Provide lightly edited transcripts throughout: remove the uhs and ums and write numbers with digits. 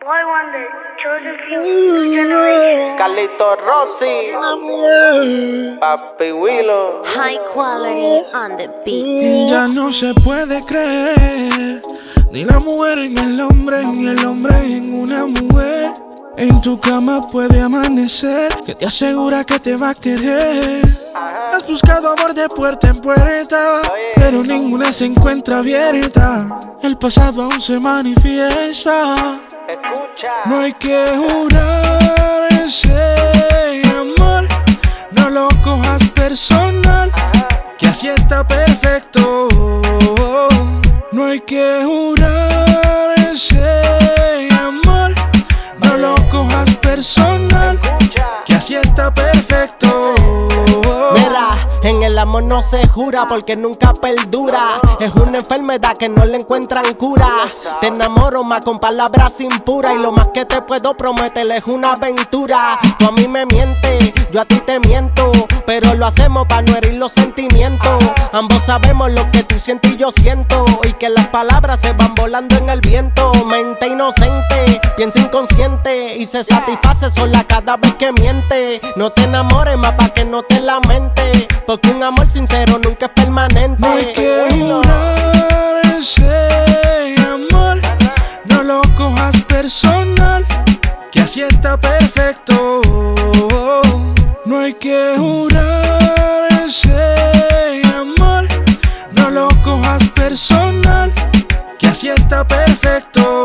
Boy Wonder, Chosen Few, New Generation. Carlito Rossi, Papi Willow. High quality on the beat. Ya no se puede creer ni la mujer en el hombre, ni el hombre en una mujer. En tu cama puede amanecer, que te asegura que te va a querer. Has buscado amor de puerta en puerta, pero ninguna se encuentra abierta. El pasado aún se manifiesta. Escucha. No hay que jurar ese amor, no lo cojas personal, que así está perfecto. No hay que jurar ese amor, no lo cojas personal, que así está perfecto. Mira, en el amor no se jura porque nunca perdura. Es una enfermedad que no le encuentran cura. Te enamoro más con palabras impuras, y lo más que te puedo prometer es una aventura. Tú a mí me mientes, yo a ti te miento, pero lo hacemos para no herir los sentimientos. Ambos sabemos lo que tú sientes y yo siento, y que las palabras se van volando en el viento. Mente inocente, piensa inconsciente, y se satisface sola cada vez que miente. No te enamores más pa' que no te lamentes, porque un amor sincero nunca es permanente. No hay que jurar ese amor, no lo cojas personal, que así está perfecto. No hay que jurar ese amor, no lo cojas personal, que así está perfecto.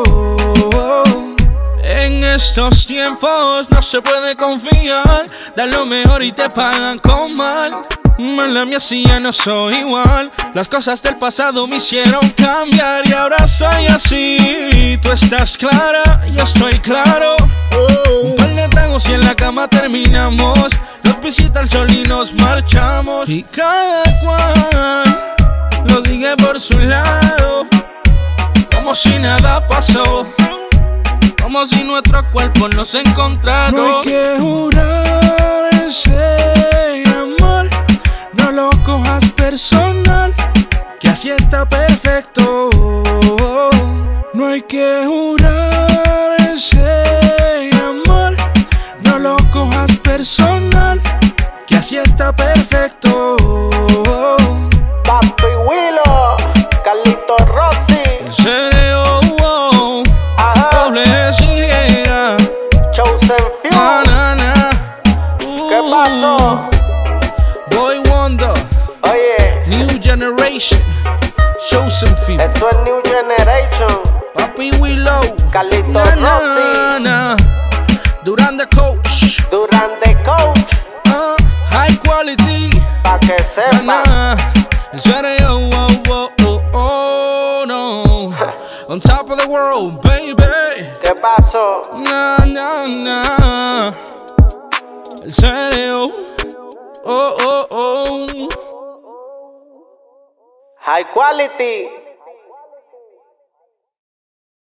En estos tiempos no se puede confiar, da lo mejor y te pagan con mal. Mala mía, si ya no soy igual, las cosas del pasado me hicieron cambiar, y ahora soy así. Tú estás clara, yo estoy claro. Un par de tragos y en la cama terminamos, nos visita el sol y nos marchamos, y cada cual lo sigue por su lado, como si nada pasó, como si nuestros cuerpos no se encontraron. No hay que jurar ese amor, no lo cojas personal, que así está perfecto. No hay que jurar ese amor, no lo cojas personal, que así está perfecto. Papi Willow, Carlito Rossi, Chosen Few. ¿Qué pasó? Boy Wonder, Oye, New Generation, Chosen Few. esto es New Generation. Papi Willow, Carlito Rossi, Duran the Coach, Duran the Coach, High Quality, pa' que sepa. En serio, oh no, on top of the world, baby. ¿Qué pasó? En serio, oh. High quality.